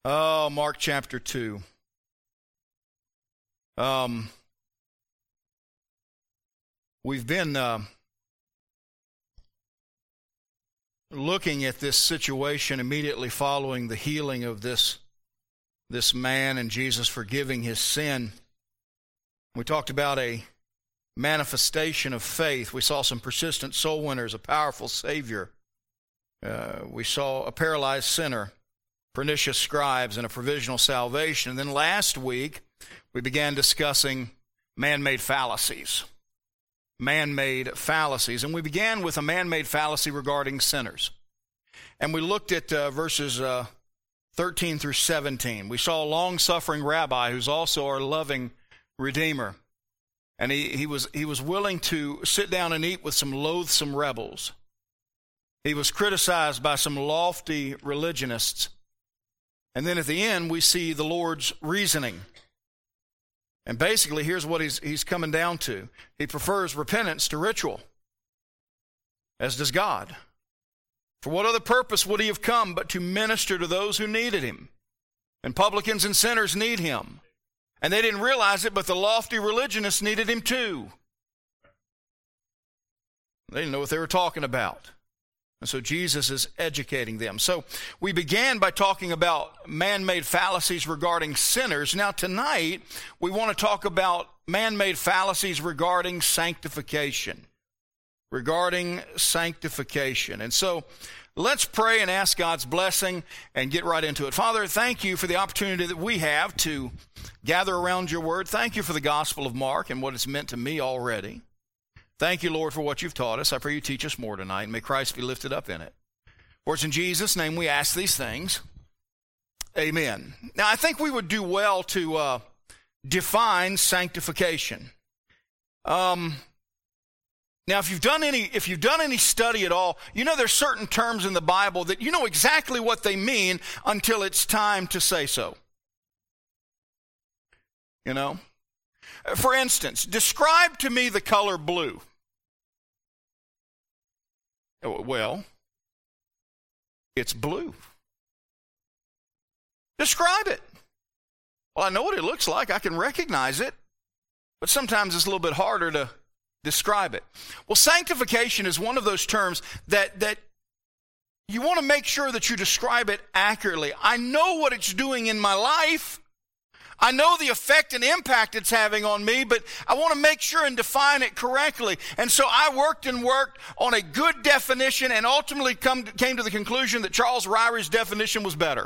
Oh, Mark chapter 2. We've been looking at this situation immediately following the healing of this man and Jesus forgiving his sin. We talked about a manifestation of faith. We saw some persistent soul winners, a powerful Savior. We saw a paralyzed sinner, pernicious scribes, and a provisional salvation. And then last week, we began discussing man-made fallacies. Man-made fallacies. And we began with a man-made fallacy regarding sinners. And we looked at verses 13 through 17. We saw a long-suffering rabbi who's also our loving Redeemer. And he was willing to sit down and eat with some loathsome rebels. He was criticized by some lofty religionists. And then at the end, we see the Lord's reasoning. And basically, here's what he's coming down to. He prefers repentance to ritual, as does God. For what other purpose would he have come but to minister to those who needed him? And publicans and sinners need him. And they didn't realize it, but the lofty religionists needed him too. They didn't know what they were talking about. And so Jesus is educating them. So we began by talking about man-made fallacies regarding sinners. Now tonight, we want to talk about man-made fallacies regarding sanctification. Regarding sanctification. And so let's pray and ask God's blessing and get right into it. Father, thank you for the opportunity that we have to gather around your word. Thank you for the Gospel of Mark and what it's meant to me already. Thank you, Lord, for what you've taught us. I pray you teach us more tonight, and may Christ be lifted up in it. For it's in Jesus' name we ask these things. Amen. Now, I think we would do well to define sanctification. Now, if you've done any study at all, you know there's certain terms in the Bible that you know exactly what they mean until it's time to say so. You know? For instance, describe to me the color blue. Well, it's blue. Describe it. Well, I know what it looks like. I can recognize it. But sometimes it's a little bit harder to describe it. Well, sanctification is one of those terms that you want to make sure that you describe it accurately. I know what it's doing in my life. I know the effect and impact it's having on me, but I want to make sure and define it correctly. And so I worked on a good definition and ultimately came to the conclusion that Charles Ryrie's definition was better.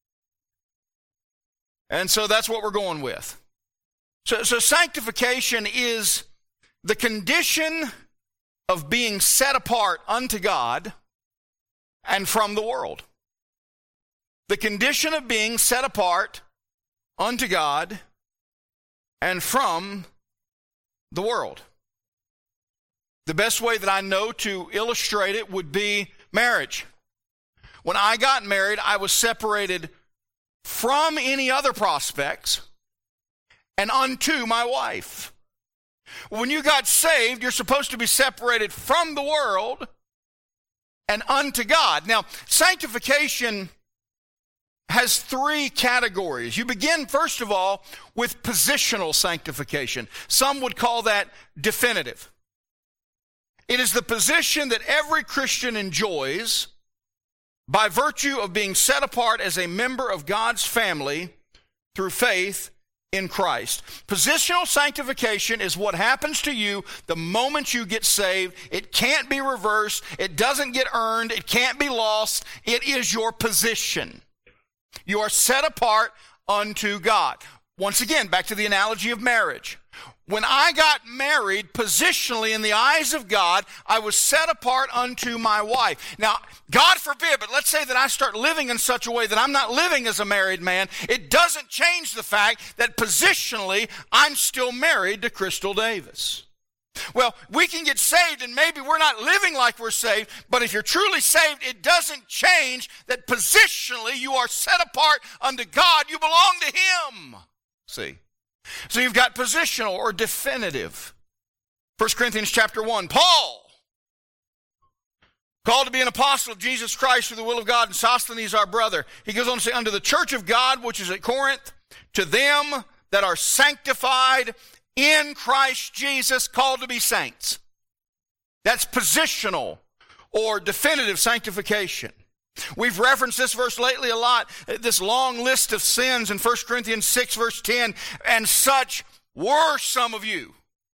And so that's what we're going with. So sanctification is the condition of being set apart unto God and from the world. The condition of being set apart unto God and from the world. The best way that I know to illustrate it would be marriage. When I got married, I was separated from any other prospects and unto my wife. When you got saved, you're supposed to be separated from the world and unto God. Now, sanctification has three categories. You begin, first of all, with positional sanctification. Some would call that definitive. It is the position that every Christian enjoys by virtue of being set apart as a member of God's family through faith in Christ. Positional sanctification is what happens to you the moment you get saved. It can't be reversed. It doesn't get earned. It can't be lost. It is your position. You are set apart unto God. Once again, back to the analogy of marriage. When I got married, positionally in the eyes of God, I was set apart unto my wife. Now, God forbid, but let's say that I start living in such a way that I'm not living as a married man. It doesn't change the fact that positionally, I'm still married to Crystal Davis. Well, we can get saved and maybe we're not living like we're saved, but if you're truly saved, it doesn't change that positionally you are set apart unto God. You belong to Him. See? So you've got positional or definitive. 1 Corinthians chapter 1, Paul, called to be an apostle of Jesus Christ through the will of God, and Sosthenes our brother. He goes on to say, unto the church of God which is at Corinth, to them that are sanctified in Christ Jesus, called to be saints. That's positional or definitive sanctification. We've referenced this verse lately a lot, this long list of sins in 1 Corinthians 6 verse 10, and such were some of you.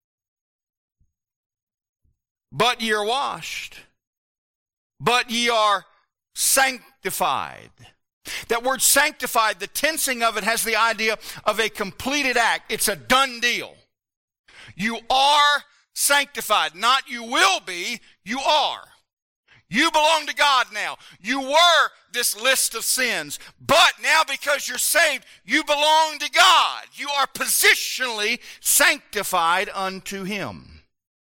But ye are washed, but ye are sanctified. That word sanctified, the tensing of it has the idea of a completed act. It's a done deal. You are sanctified. Not you will be, you are. You belong to God now. You were this list of sins. But now because you're saved, you belong to God. You are positionally sanctified unto Him.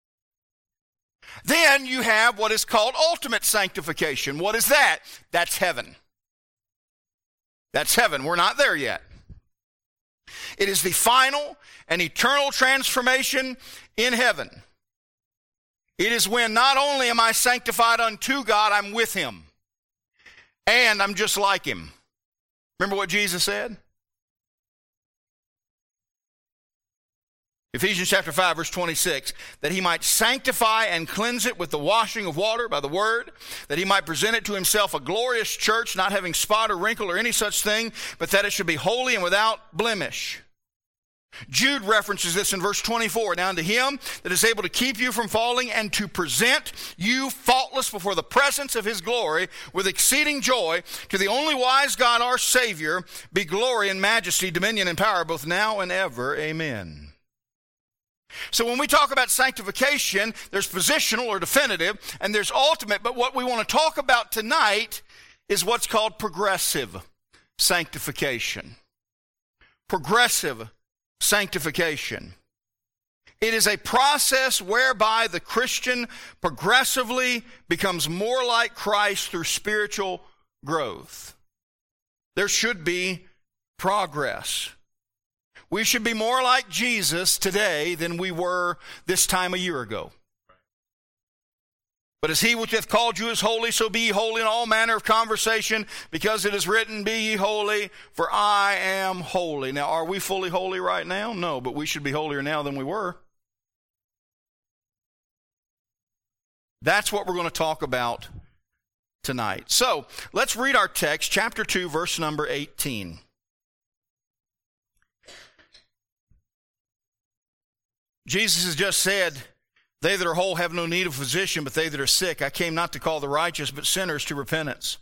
Then you have what is called ultimate sanctification. What is that? That's heaven. That's heaven. We're not there yet. It is the final and eternal transformation in heaven. It is when not only am I sanctified unto God, I'm with Him. And I'm just like Him. Remember what Jesus said? Ephesians chapter 5, verse 26, that He might sanctify and cleanse it with the washing of water by the word, that He might present it to Himself a glorious church, not having spot or wrinkle or any such thing, but that it should be holy and without blemish. Jude references this in verse 24. Now unto Him that is able to keep you from falling and to present you faultless before the presence of His glory with exceeding joy, to the only wise God our Savior, be glory and majesty, dominion and power, both now and ever. Amen. So when we talk about sanctification, there's positional or definitive, and there's ultimate, but what we want to talk about tonight is what's called progressive sanctification. Progressive sanctification. It is a process whereby the Christian progressively becomes more like Christ through spiritual growth. There should be progress. We should be more like Jesus today than we were this time a year ago. But as He which hath called you is holy, so be ye holy in all manner of conversation, because it is written, be ye holy, for I am holy. Now, are we fully holy right now? No, but we should be holier now than we were. That's what we're going to talk about tonight. So, let's read our text, chapter 2, verse number 18. Jesus has just said, they that are whole have no need of physician, but they that are sick. I came not to call the righteous, but sinners to repentance.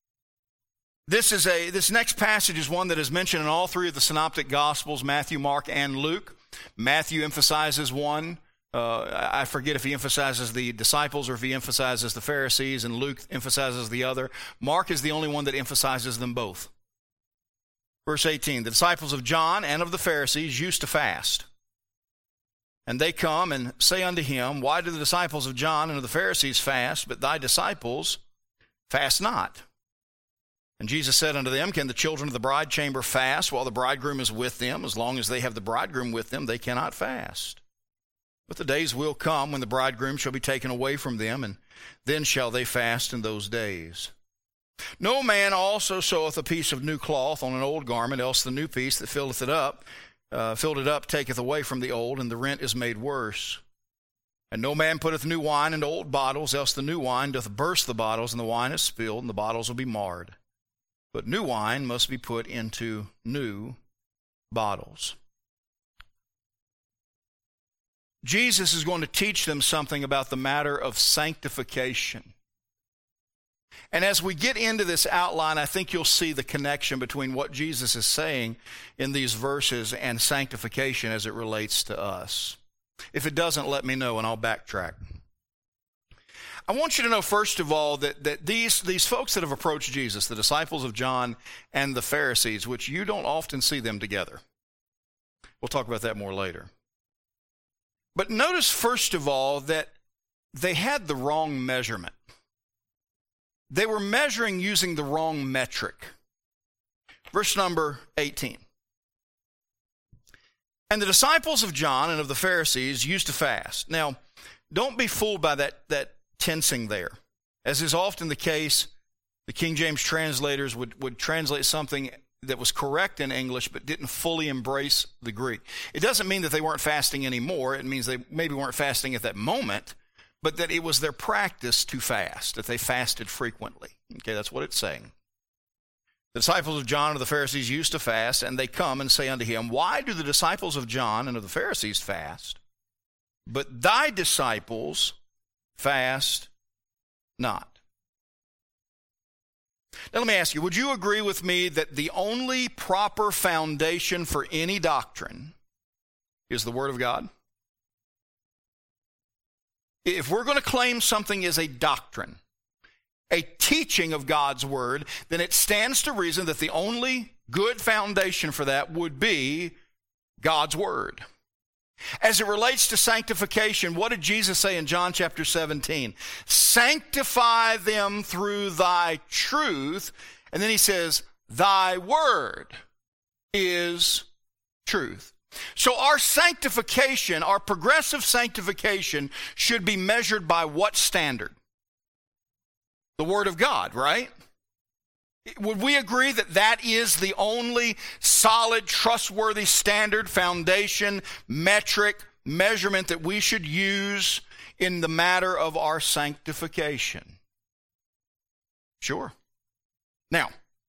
This next passage is one that is mentioned in all three of the synoptic gospels, Matthew, Mark, and Luke. Matthew emphasizes one. I forget if he emphasizes the disciples or if he emphasizes the Pharisees, and Luke emphasizes the other. Mark is the only one that emphasizes them both. Verse 18, the disciples of John and of the Pharisees used to fast. And they come and say unto him, why do the disciples of John and of the Pharisees fast, but thy disciples fast not? And Jesus said unto them, can the children of the bride chamber fast while the bridegroom is with them? As long as they have the bridegroom with them, they cannot fast. But the days will come when the bridegroom shall be taken away from them, and then shall they fast in those days. No man also seweth a piece of new cloth on an old garment, else the new piece that filled it up taketh away from the old, and the rent is made worse. And no man putteth new wine into old bottles, else the new wine doth burst the bottles, and the wine is spilled, and the bottles will be marred. But new wine must be put into new bottles. Jesus is going to teach them something about the matter of sanctification. And as we get into this outline, I think you'll see the connection between what Jesus is saying in these verses and sanctification as it relates to us. If it doesn't, let me know and I'll backtrack. I want you to know, first of all, that these folks that have approached Jesus, the disciples of John and the Pharisees, which you don't often see them together. We'll talk about that more later. But notice, first of all, that they had the wrong measurement. They were measuring using the wrong metric. Verse number 18. And the disciples of John and of the Pharisees used to fast. Now, don't be fooled by that tensing there. As is often the case, the King James translators would translate something that was correct in English but didn't fully embrace the Greek. It doesn't mean that they weren't fasting anymore. It means they maybe weren't fasting at that moment, but that it was their practice to fast, that they fasted frequently. Okay, that's what it's saying. The disciples of John and the Pharisees used to fast, and they come and say unto him, Why do the disciples of John and of the Pharisees fast, but thy disciples fast not? Now let me ask you, would you agree with me that the only proper foundation for any doctrine is the Word of God? If we're going to claim something is a doctrine, a teaching of God's Word, then it stands to reason that the only good foundation for that would be God's Word. As it relates to sanctification, what did Jesus say in John chapter 17? Sanctify them through thy truth. And then he says, thy word is truth. So our sanctification, our progressive sanctification, should be measured by what standard? The Word of God, right? Would we agree that that is the only solid, trustworthy standard, foundation, metric, measurement that we should use in the matter of our sanctification? Sure. Now,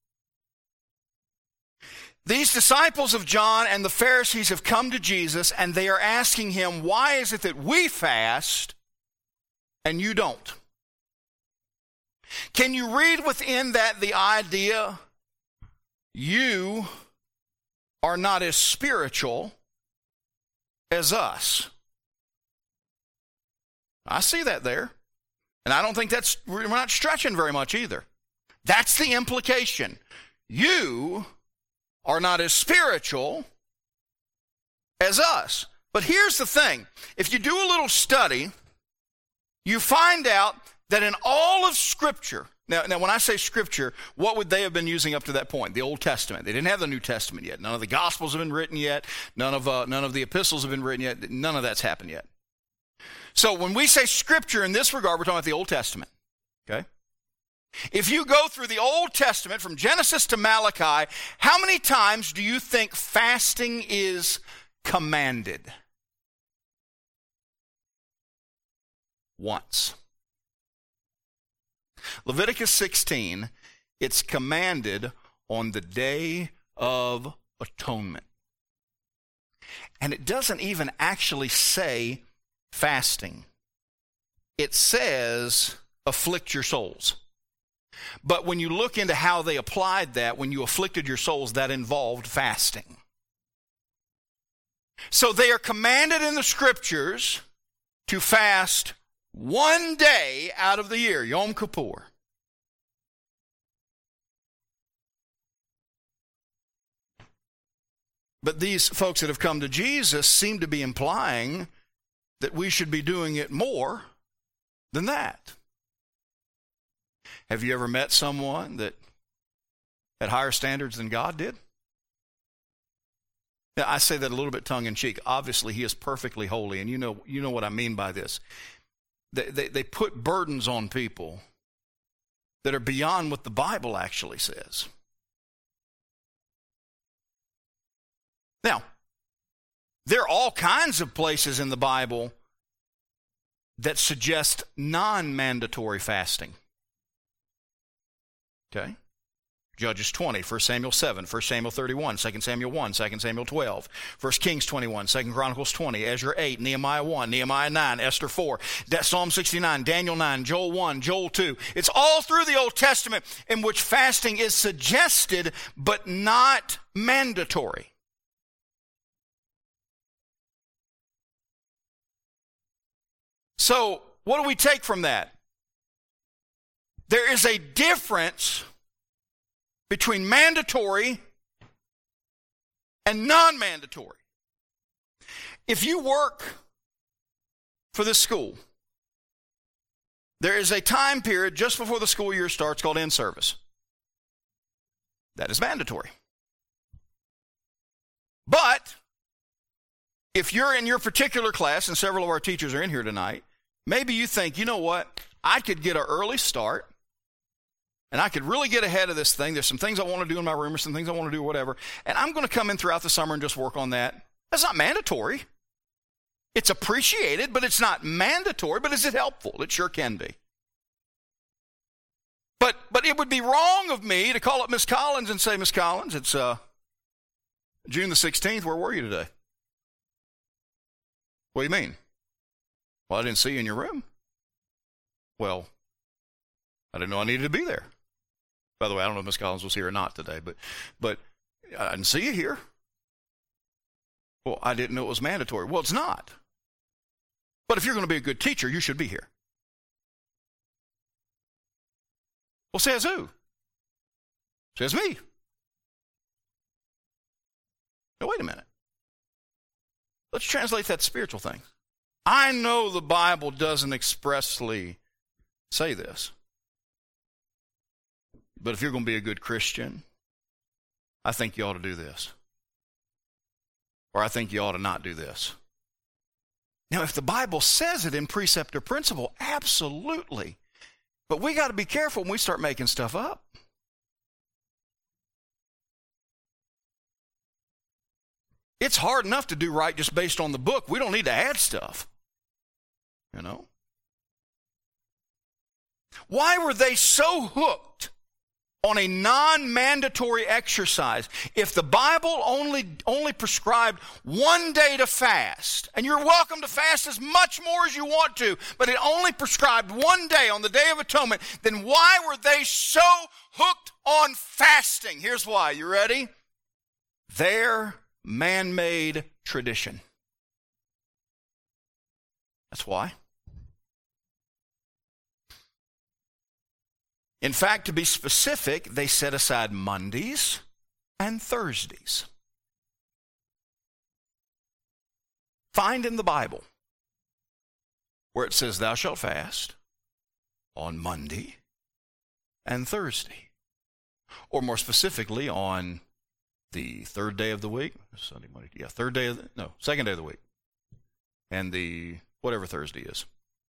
these disciples of John and the Pharisees have come to Jesus and they are asking him, why is it that we fast and you don't? Can you read within that the idea, you are not as spiritual as us? I see that there. And I don't think we're not stretching very much either. That's the implication. You are not as spiritual as us. But here's the thing. If you do a little study, you find out that in all of Scripture, now when I say Scripture, what would they have been using up to that point? The Old Testament. They didn't have the New Testament yet. None of the Gospels have been written yet. None of the epistles have been written yet. None of that's happened yet. So when we say Scripture in this regard, we're talking about the Old Testament. Okay? If you go through the Old Testament from Genesis to Malachi, how many times do you think fasting is commanded? Once. Leviticus 16, it's commanded on the Day of Atonement. And it doesn't even actually say fasting. It says afflict your souls. But when you look into how they applied that, when you afflicted your souls, that involved fasting. So they are commanded in the Scriptures to fast one day out of the year, Yom Kippur. But these folks that have come to Jesus seem to be implying that we should be doing it more than that. Have you ever met someone that had higher standards than God did? Now, I say that a little bit tongue-in-cheek. Obviously, he is perfectly holy, and you know what I mean by this. They put burdens on people that are beyond what the Bible actually says. Now, there are all kinds of places in the Bible that suggest non-mandatory fasting. Okay? Judges 20, 1 Samuel 7, 1 Samuel 31, 2 Samuel 1, 2 Samuel 12, 1 Kings 21, 2 Chronicles 20, Ezra 8, Nehemiah 1, Nehemiah 9, Esther 4, Psalm 69, Daniel 9, Joel 1, Joel 2. It's all through the Old Testament in which fasting is suggested but not mandatory. So, what do we take from that? There is a difference between mandatory and non-mandatory. If you work for this school, there is a time period just before the school year starts called in-service. That is mandatory. But if you're in your particular class, and several of our teachers are in here tonight, maybe you think, you know what? I could get an early start, and I could really get ahead of this thing. There's some things I want to do in my room, or some things I want to do, or whatever, and I'm going to come in throughout the summer and just work on that. That's not mandatory. It's appreciated, but it's not mandatory. But is it helpful? It sure can be. But it would be wrong of me to call up Miss Collins and say, Miss Collins, it's June the 16th. Where were you today? What do you mean? Well, I didn't see you in your room. Well, I didn't know I needed to be there. By the way, I don't know if Miss Collins was here or not today, but I didn't see you here. Well, I didn't know it was mandatory. Well, it's not. But if you're going to be a good teacher, you should be here. Well, says who? Says me. Now, wait a minute. Let's translate that spiritual thing. I know the Bible doesn't expressly say this. But if you're going to be a good Christian, I think you ought to do this. Or I think you ought to not do this. Now, if the Bible says it in precept or principle, absolutely. But we got to be careful when we start making stuff up. It's hard enough to do right just based on the book. We don't need to add stuff. You know? Why were they so hooked on a non-mandatory exercise? If the Bible only prescribed one day to fast, and you're welcome to fast as much more as you want to, but it only prescribed one day on the Day of Atonement, then why were they so hooked on fasting? Here's why. You ready? Their man-made tradition. That's why. In fact, to be specific, they set aside Mondays and Thursdays. Find in the Bible where it says, thou shalt fast on Monday and Thursday. Or more specifically, on the third day of the week. Sunday, Monday, second day of the week. And the whatever Thursday is.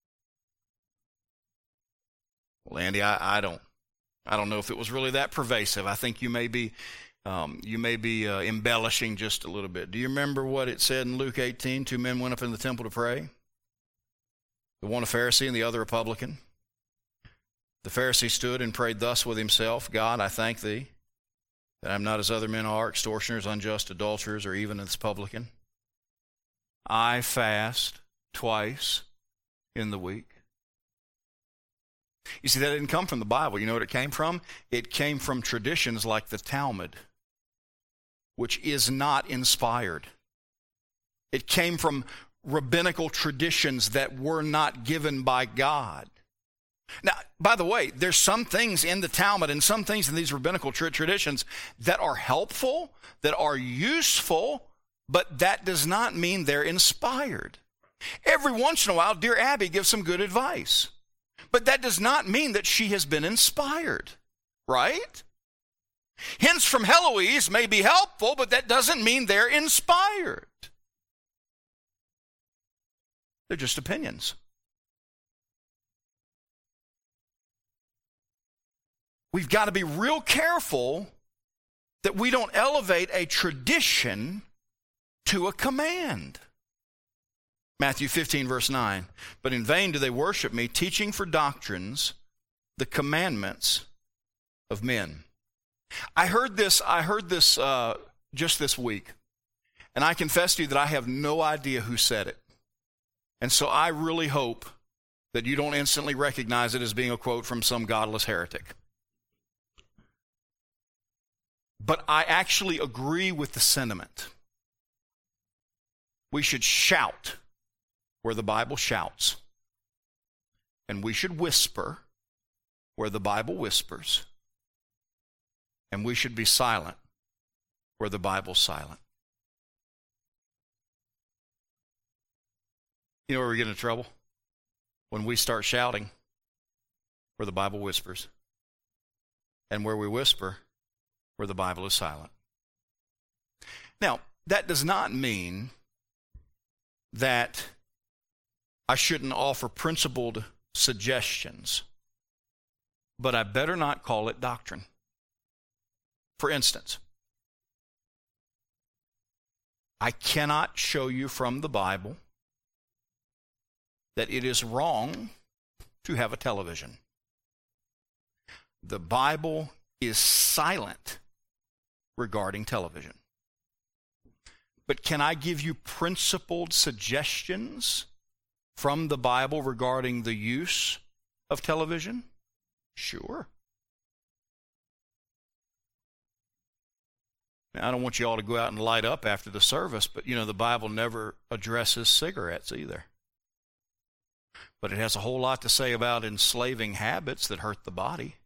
Well, Andy, I don't know if it was really that pervasive. I think you may be embellishing just a little bit. Do you remember what it said in Luke 18? 2 men went up in the temple to pray. The one a Pharisee and the other a publican. The Pharisee stood and prayed thus with himself, God, I thank thee that I am not as other men are, extortioners, unjust, adulterers, or even as publican. I fast twice in the week. You see, that didn't come from the Bible. You know what it came from? It came from traditions like the Talmud, which is not inspired. It came from rabbinical traditions that were not given by God. Now, by the way, there's some things in the Talmud and some things in these rabbinical traditions that are helpful, that are useful, but that does not mean they're inspired. Every once in a while, dear Abby gives some good advice. But that does not mean that she has been inspired, right? Hints from Heloise may be helpful, but that doesn't mean they're inspired. They're just opinions. We've got to be real careful that we don't elevate a tradition to a command. Matthew 15, verse 9, but in vain do they worship me, teaching for doctrines the commandments of men. I heard this just this week, and I confess to you that I have no idea who said it. And so I really hope that you don't instantly recognize it as being a quote from some godless heretic. But I actually agree with the sentiment. We should shout where the Bible shouts. And we should whisper where the Bible whispers. And we should be silent where the Bible's silent. You know where we get into trouble? When we start shouting where the Bible whispers. And where we whisper where the Bible is silent. Now, that does not mean that I shouldn't offer principled suggestions, but I better not call it doctrine. For instance, I cannot show you from the Bible that it is wrong to have a television. The Bible is silent regarding television. But can I give you principled suggestions from the Bible regarding the use of television? Sure. Now, I don't want you all to go out and light up after the service, but the Bible never addresses cigarettes either. But it has a whole lot to say about enslaving habits that hurt the body.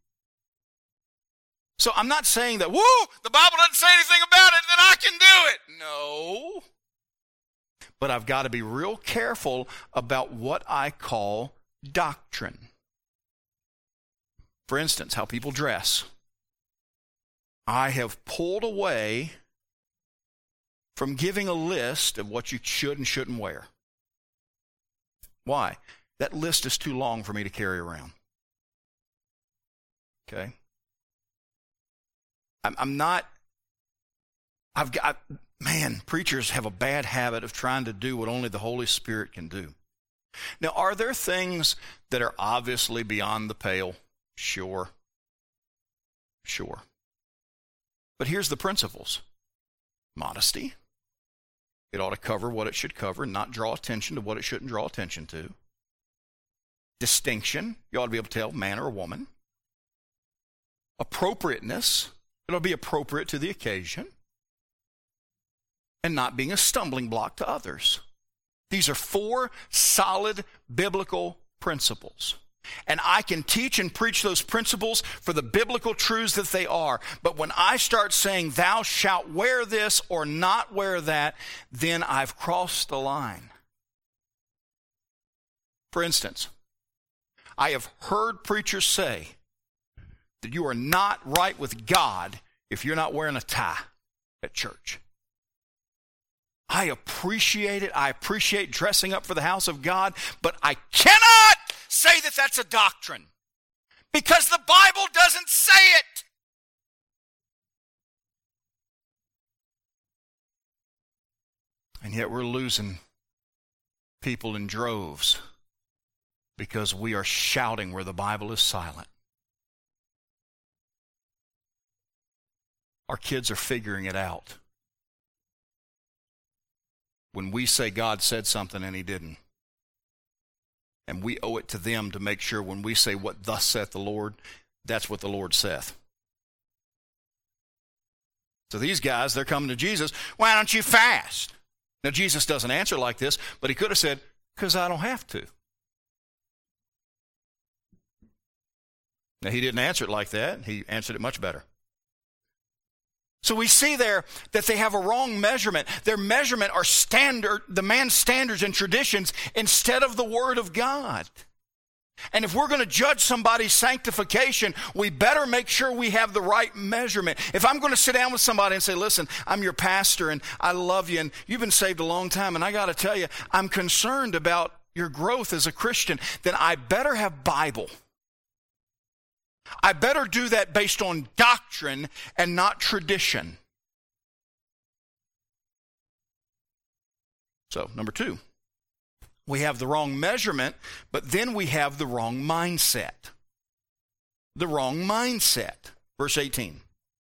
So I'm not saying that, the Bible doesn't say anything about it, then I can do it. No. But I've got to be real careful about what I call doctrine. For instance, how people dress. I have pulled away from giving a list of what you should and shouldn't wear. Why? That list is too long for me to carry around. Okay? Preachers have a bad habit of trying to do what only the Holy Spirit can do. Now, are there things that are obviously beyond the pale? Sure. But here's the principles. Modesty. It ought to cover what it should cover and not draw attention to what it shouldn't draw attention to. Distinction. You ought to be able to tell man or woman. Appropriateness. It ought to be appropriate to the occasion. And not being a stumbling block to others. These are 4 solid biblical principles. And I can teach and preach those principles for the biblical truths that they are. But when I start saying, thou shalt wear this or not wear that, then I've crossed the line. For instance, I have heard preachers say that you are not right with God if you're not wearing a tie at church. I appreciate it. I appreciate dressing up for the house of God, but I cannot say that that's a doctrine because the Bible doesn't say it. And yet we're losing people in droves because we are shouting where the Bible is silent. Our kids are figuring it out. When we say God said something and he didn't. And we owe it to them to make sure when we say what thus saith the Lord, that's what the Lord saith. So these guys, they're coming to Jesus, why don't you fast? Now Jesus doesn't answer like this, but he could have said, because I don't have to. Now he didn't answer it like that. He answered it much better. So we see there that they have a wrong measurement. Their measurement are the man's standards and traditions instead of the Word of God. And if we're going to judge somebody's sanctification, we better make sure we have the right measurement. If I'm going to sit down with somebody and say, listen, I'm your pastor and I love you and you've been saved a long time and I got to tell you, I'm concerned about your growth as a Christian, then I better have Bible. I better do that based on doctrine and not tradition. So, number 2, we have the wrong measurement, but then we have the wrong mindset. The wrong mindset. Verse 18.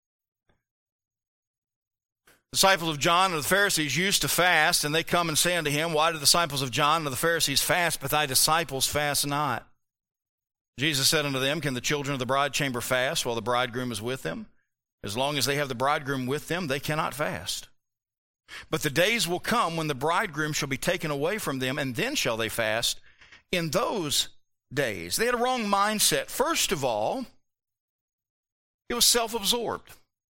The disciples of John and the Pharisees used to fast, and they come and say unto him, why do the disciples of John and the Pharisees fast, but thy disciples fast not? Jesus said unto them, can the children of the bride chamber fast while the bridegroom is with them? As long as they have the bridegroom with them, they cannot fast. But the days will come when the bridegroom shall be taken away from them, and then shall they fast. In those days, they had a wrong mindset. First of all, it was self-absorbed.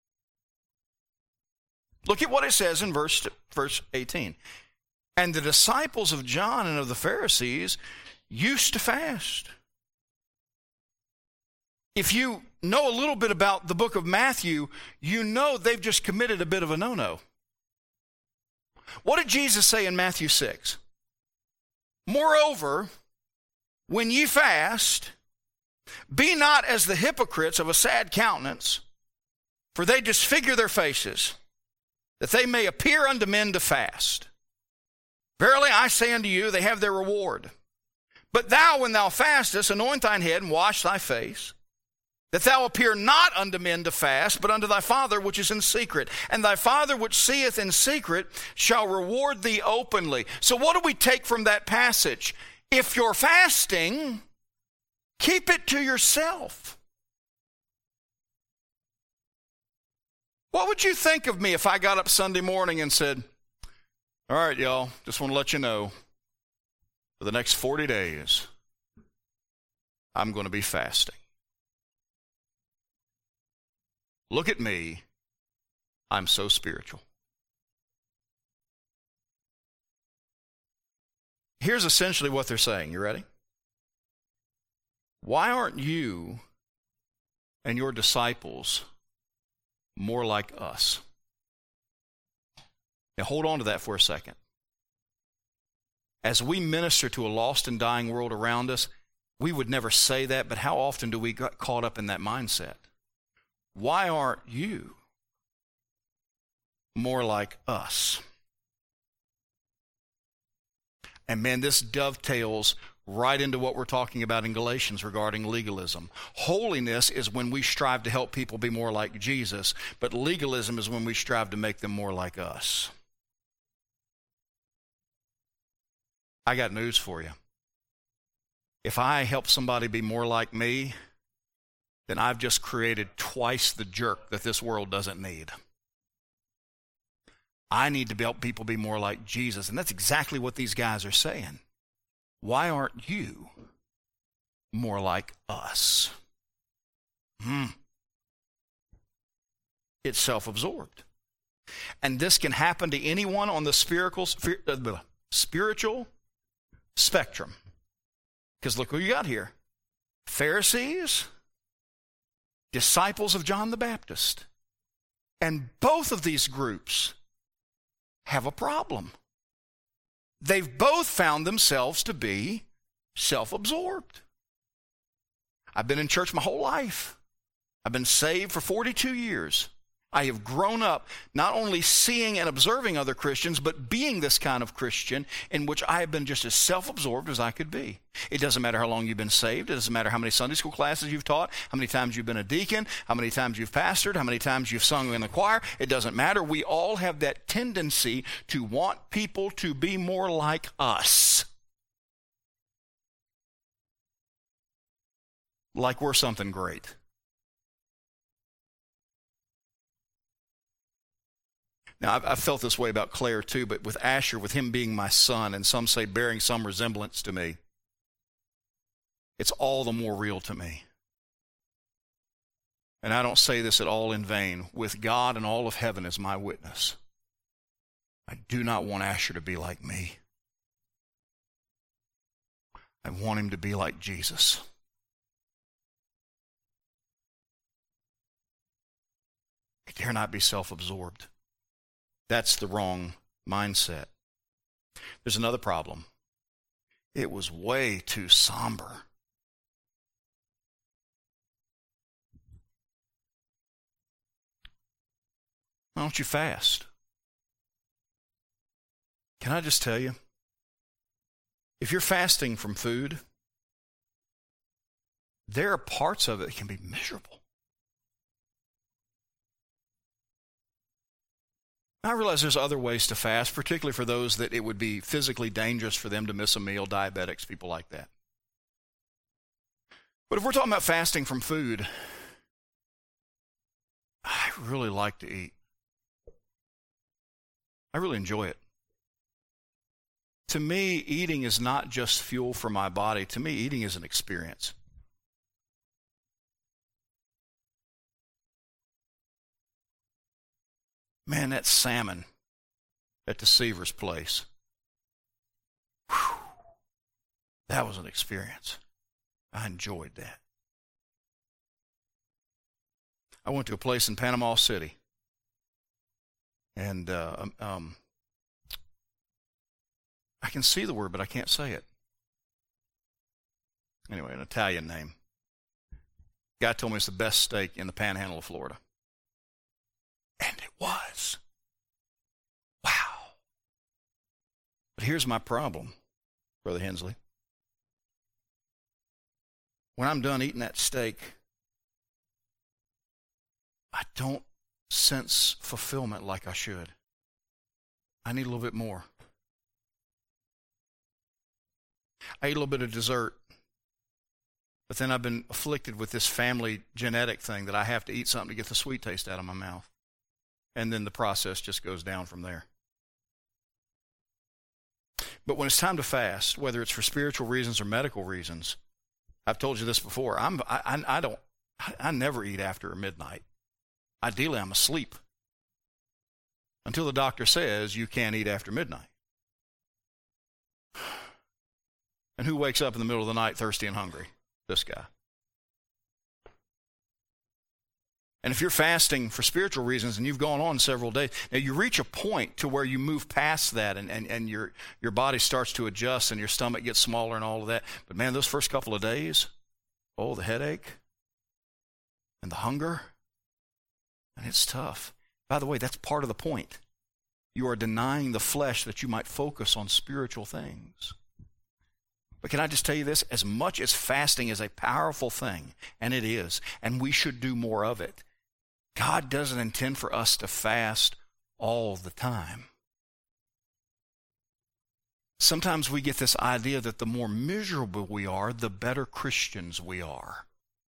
Look at what it says in verse 18. And the disciples of John and of the Pharisees used to fast. If you know a little bit about the book of Matthew, you know they've just committed a bit of a no-no. What did Jesus say in Matthew 6? Moreover, when ye fast, be not as the hypocrites of a sad countenance, for they disfigure their faces, that they may appear unto men to fast. Verily I say unto you, they have their reward. But thou, when thou fastest, anoint thine head and wash thy face, that thou appear not unto men to fast, but unto thy Father which is in secret. And thy Father which seeth in secret shall reward thee openly. So what do we take from that passage? If you're fasting, keep it to yourself. What would you think of me if I got up Sunday morning and said, all right, y'all, just want to let you know, for the next 40 days, I'm going to be fasting. Look at me. I'm so spiritual. Here's essentially what they're saying. You ready? Why aren't you and your disciples more like us? Now hold on to that for a second. As we minister to a lost and dying world around us, we would never say that, but how often do we get caught up in that mindset? Why aren't you more like us? And man, this dovetails right into what we're talking about in Galatians regarding legalism. Holiness is when we strive to help people be more like Jesus, but legalism is when we strive to make them more like us. I got news for you. If I help somebody be more like me, then I've just created twice the jerk that this world doesn't need. I need to help people be more like Jesus, and that's exactly what these guys are saying. Why aren't you more like us? It's self-absorbed. And this can happen to anyone on the spiritual spectrum. Because look who you got here. Pharisees, disciples of John the Baptist. And both of these groups have a problem. They've both found themselves to be self-absorbed. I've been in church my whole life. I've been saved for 42 years. I have grown up not only seeing and observing other Christians, but being this kind of Christian in which I have been just as self-absorbed as I could be. It doesn't matter how long you've been saved. It doesn't matter how many Sunday school classes you've taught, how many times you've been a deacon, how many times you've pastored, how many times you've sung in the choir. It doesn't matter. We all have that tendency to want people to be more like us. Like we're something great. Now, I've felt this way about Claire too, but with Asher, with him being my son, and some say bearing some resemblance to me, it's all the more real to me. And I don't say this at all in vain. With God and all of heaven as my witness, I do not want Asher to be like me. I want him to be like Jesus. He dare not be self-absorbed. That's the wrong mindset. There's another problem. It was way too somber. Why don't you fast? Can I just tell you, if you're fasting from food, there are parts of it that can be miserable. I realize there's other ways to fast, particularly for those that it would be physically dangerous for them to miss a meal, diabetics, people like that. But if we're talking about fasting from food, I really like to eat. I really enjoy it. To me, eating is not just fuel for my body. To me, eating is an experience. Man, that salmon at the Seaver's place, whew, that was an experience. I enjoyed that. I went to a place in Panama City, and I can see the word, but I can't say it. Anyway, an Italian name. Guy told me it's the best steak in the panhandle of Florida. And it was. Wow. But here's my problem, Brother Hensley. When I'm done eating that steak, I don't sense fulfillment like I should. I need a little bit more. I ate a little bit of dessert, but then I've been afflicted with this family genetic thing that I have to eat something to get the sweet taste out of my mouth. And then the process just goes down from there. But when it's time to fast, whether it's for spiritual reasons or medical reasons, I've told you this before, I never eat after midnight. Ideally, I'm asleep until the doctor says you can't eat after midnight. And who wakes up in the middle of the night thirsty and hungry? This guy. And if you're fasting for spiritual reasons and you've gone on several days, now you reach a point to where you move past that and your body starts to adjust and your stomach gets smaller and all of that. But man, those first couple of days, the headache and the hunger, and it's tough. By the way, that's part of the point. You are denying the flesh that you might focus on spiritual things. But can I just tell you this? As much as fasting is a powerful thing, and it is, and we should do more of it, God doesn't intend for us to fast all the time. Sometimes we get this idea that the more miserable we are, the better Christians we are.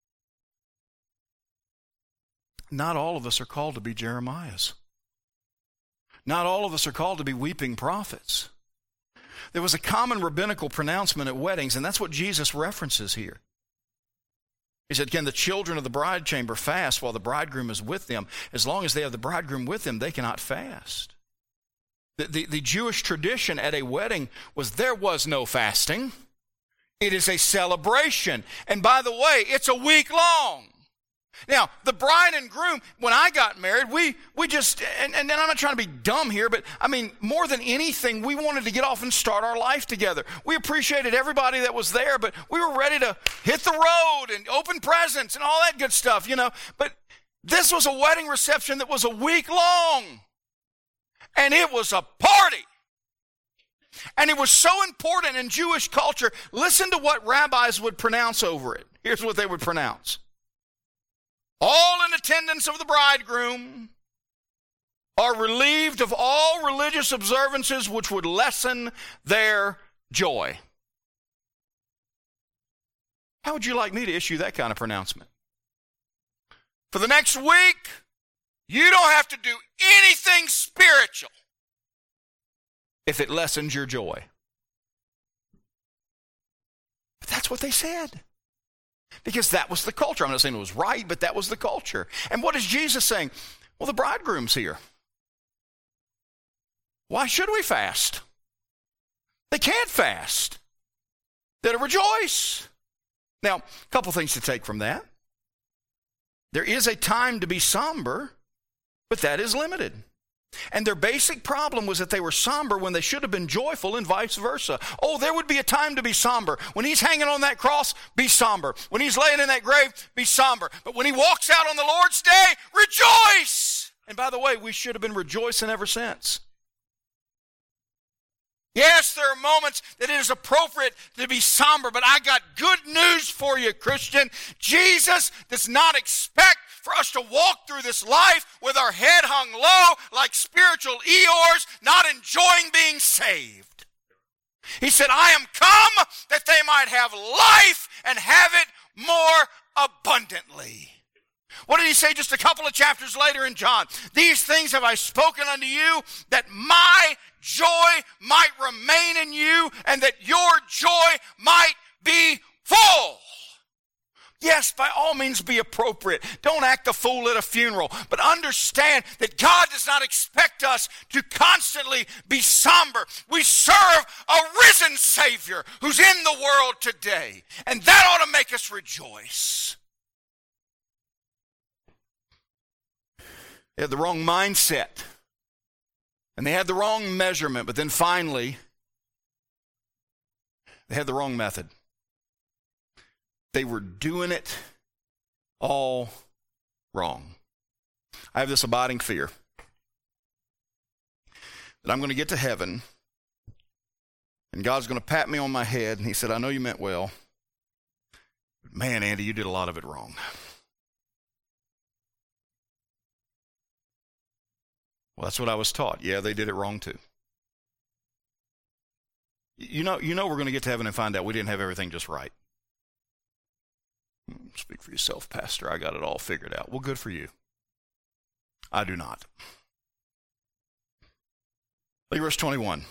Not all of us are called to be Jeremiahs. Not all of us are called to be weeping prophets. There was a common rabbinical pronouncement at weddings, and that's what Jesus references here. He said, can the children of the bride chamber fast while the bridegroom is with them? As long as they have the bridegroom with them, they cannot fast. The Jewish tradition at a wedding was there was no fasting. It is a celebration. And by the way, it's a week long. Now, the bride and groom, when I got married, we just, and I'm not trying to be dumb here, but I mean, more than anything, we wanted to get off and start our life together. We appreciated everybody that was there, but we were ready to hit the road and open presents and all that good stuff, you know. But this was a wedding reception that was a week long, and it was a party. And it was so important in Jewish culture. Listen to what rabbis would pronounce over it. Here's what they would pronounce. All in attendance of the bridegroom are relieved of all religious observances which would lessen their joy. How would you like me to issue that kind of pronouncement? For the next week, you don't have to do anything spiritual if it lessens your joy. But that's what they said. Because that was the culture. I'm not saying it was right, but that was the culture. And what is Jesus saying? Well, the bridegroom's here. Why should we fast? They can't fast. They're to rejoice. Now, a couple things to take from that. There is a time to be somber, but that is limited. And their basic problem was that they were somber when they should have been joyful and vice versa. Oh, there would be a time to be somber. When he's hanging on that cross, be somber. When he's laying in that grave, be somber. But when he walks out on the Lord's day, rejoice! And by the way, we should have been rejoicing ever since. Yes, there are moments that it is appropriate to be somber, but I got good news for you, Christian. Jesus does not expect for us to walk through this life with our head hung low like spiritual Eeyores, not enjoying being saved. He said, I am come that they might have life and have it more abundantly. What did he say just a couple of chapters later in John? These things have I spoken unto you, that my joy might remain in you, and that your joy might be full. Yes, by all means be appropriate. Don't act the fool at a funeral. But understand that God does not expect us to constantly be somber. We serve a risen Savior who's in the world today. And that ought to make us rejoice. They had the wrong mindset. And they had the wrong measurement. But then finally, they had the wrong method. They were doing it all wrong. I have this abiding fear that I'm going to get to heaven and God's going to pat me on my head, and he said, I know you meant well, but man, Andy, you did a lot of it wrong. Well, that's what I was taught. Yeah, they did it wrong too. You know we're going to get to heaven and find out we didn't have everything just right. Speak for yourself, Pastor. I got it all figured out. Well, good for you. I do not. Look at verse 21.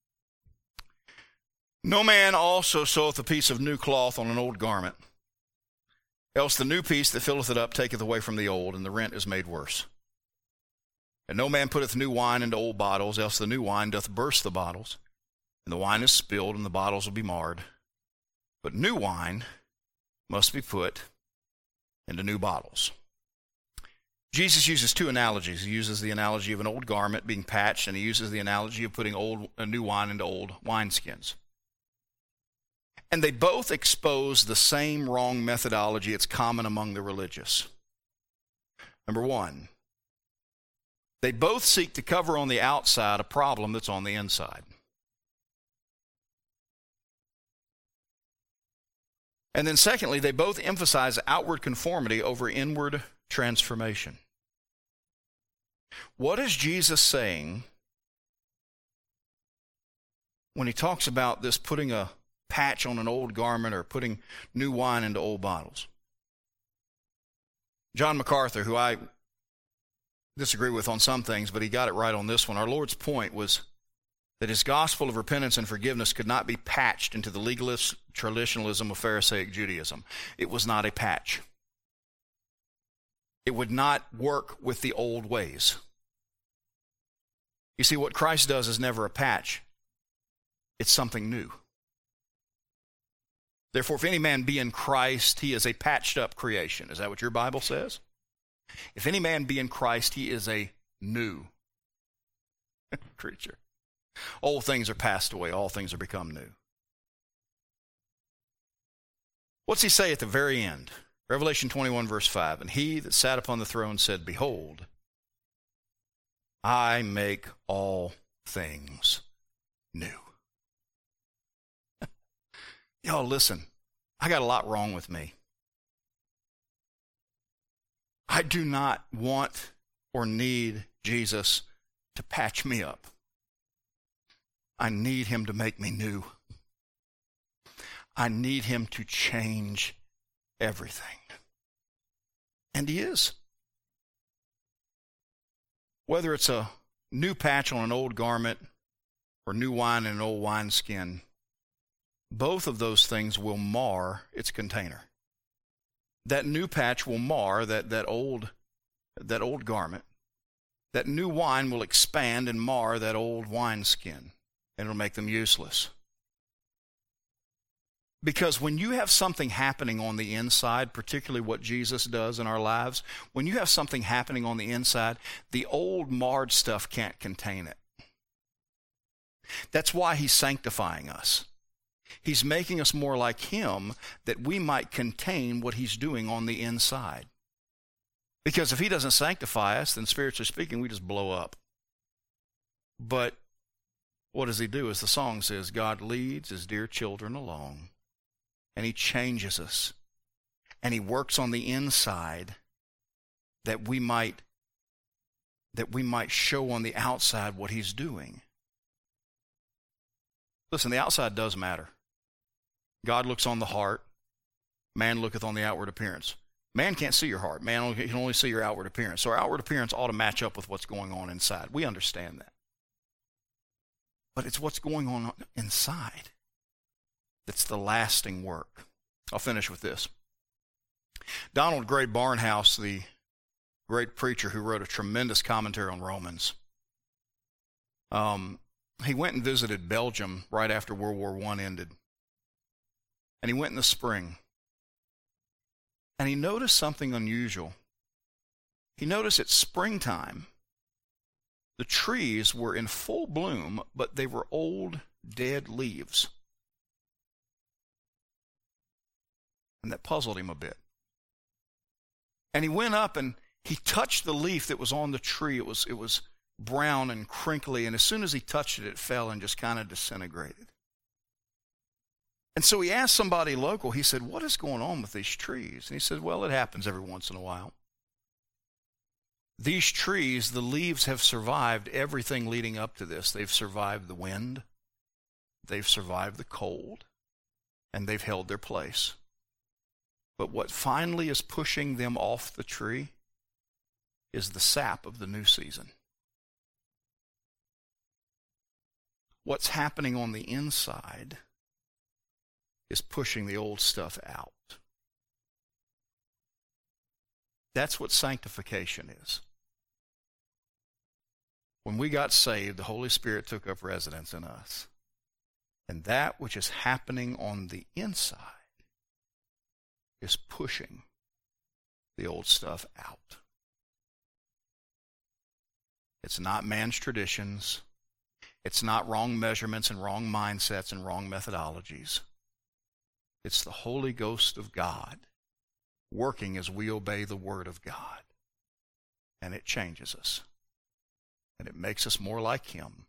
No man also seweth a piece of new cloth on an old garment, else the new piece that filleth it up taketh away from the old, and the rent is made worse. And no man putteth new wine into old bottles, else the new wine doth burst the bottles, and the wine is spilled, and the bottles will be marred. But new wine must be put into new bottles. Jesus uses two analogies. He uses the analogy of an old garment being patched, and he uses the analogy of putting new wine into old wineskins. And they both expose the same wrong methodology that's common among the religious. Number one, they both seek to cover on the outside a problem that's on the inside. And then secondly, they both emphasize outward conformity over inward transformation. What is Jesus saying when he talks about this putting a patch on an old garment or putting new wine into old bottles? John MacArthur, who I disagree with on some things, but he got it right on this one. Our Lord's point was that his gospel of repentance and forgiveness could not be patched into the legalist traditionalism of Pharisaic Judaism. It was not a patch. It would not work with the old ways. You see, what Christ does is never a patch. It's something new. Therefore, if any man be in Christ, he is a patched up creation. Is that what your Bible says? If any man be in Christ, he is a new creature. Old things are passed away. All things are become new. What's he say at the very end? Revelation 21, verse 5. And he that sat upon the throne said, Behold, I make all things new. Y'all listen, I got a lot wrong with me. I do not want or need Jesus to patch me up. I need him to make me new. I need him to change everything. And he is. Whether it's a new patch on an old garment or new wine in an old wineskin, both of those things will mar its container. That new patch will mar that old garment. That new wine will expand and mar that old wineskin, and it'll make them useless. Because when you have something happening on the inside, particularly what Jesus does in our lives, when you have something happening on the inside, the old marred stuff can't contain it. That's why he's sanctifying us. He's making us more like him that we might contain what he's doing on the inside. Because if he doesn't sanctify us, then spiritually speaking, we just blow up. But what does he do? As the song says, God leads his dear children along, and he changes us, and he works on the inside that we might show on the outside what he's doing. Listen, the outside does matter. God looks on the heart. Man looketh on the outward appearance. Man can't see your heart. Man can only see your outward appearance. So our outward appearance ought to match up with what's going on inside. We understand that. But it's what's going on inside that's the lasting work. I'll finish with this. Donald Gray Barnhouse, the great preacher who wrote a tremendous commentary on Romans, he went and visited Belgium right after World War I ended. And he went in the spring. And he noticed something unusual. He noticed at springtime, the trees were in full bloom, but they were old, dead leaves. And that puzzled him a bit. And he went up and he touched the leaf that was on the tree. It was brown and crinkly, and as soon as he touched it, it fell and just kind of disintegrated. And so he asked somebody local, he said, what is going on with these trees? And he said, well, it happens every once in a while. These trees, the leaves have survived everything leading up to this. They've survived the wind, they've survived the cold, and they've held their place. But what finally is pushing them off the tree is the sap of the new season. What's happening on the inside is pushing the old stuff out. That's what sanctification is. When we got saved, the Holy Spirit took up residence in us. And that which is happening on the inside is pushing the old stuff out. It's not man's traditions. It's not wrong measurements and wrong mindsets and wrong methodologies. It's the Holy Ghost of God working as we obey the Word of God. And it changes us. And it makes us more like Him.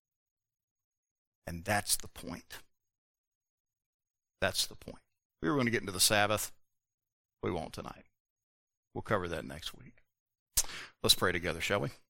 And that's the point. That's the point. We were going to get into the Sabbath. We won't tonight. We'll cover that next week. Let's pray together, shall we?